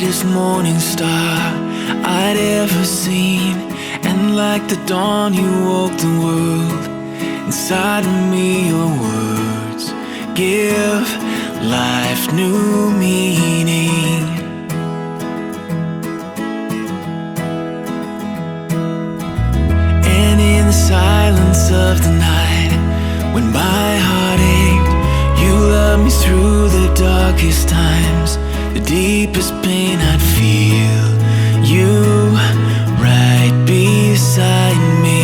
brightest morning star I'd ever seen. And like the dawn you woke the world inside of me. Your words give life new meaning. And in the silence of the night, when my heart ached, you loved me through the darkest times. The deepest pain I'd feel, you right beside me.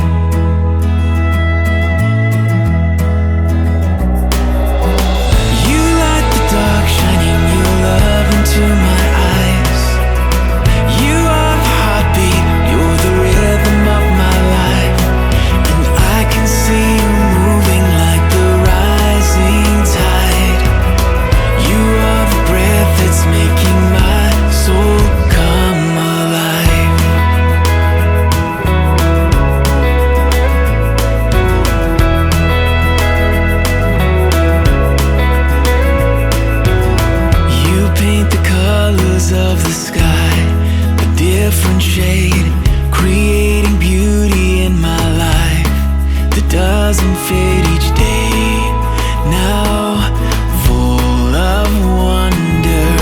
You light the dark, shining your love into my eyes. You are the heartbeat, you're the rhythm of my life. And I can see you moving like the rising tide. You are the breath that's making my soul come alive. You paint the colors of the sky, a different shade, creating beauty in my life that doesn't fade each day. Now full of wonder.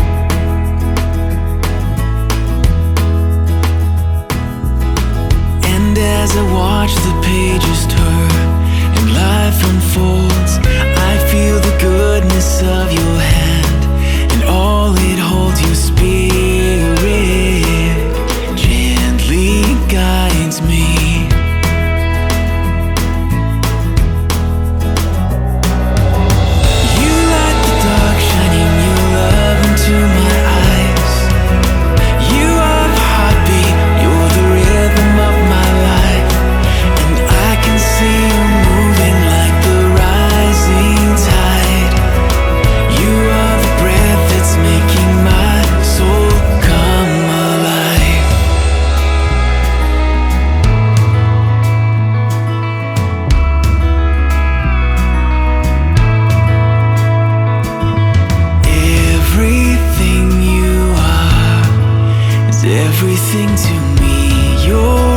And as I watch the pages turn and life unfolds, I feel the goodness of your hand, and all it holds, your spirit gently guides me. You light the dark, shining your love into my eyes. You are the heartbeat, you're the rhythm of my life. And I can see you moving like the rising tide. You are the breath that's making my soul come alive. Everything you are is everything to me. You're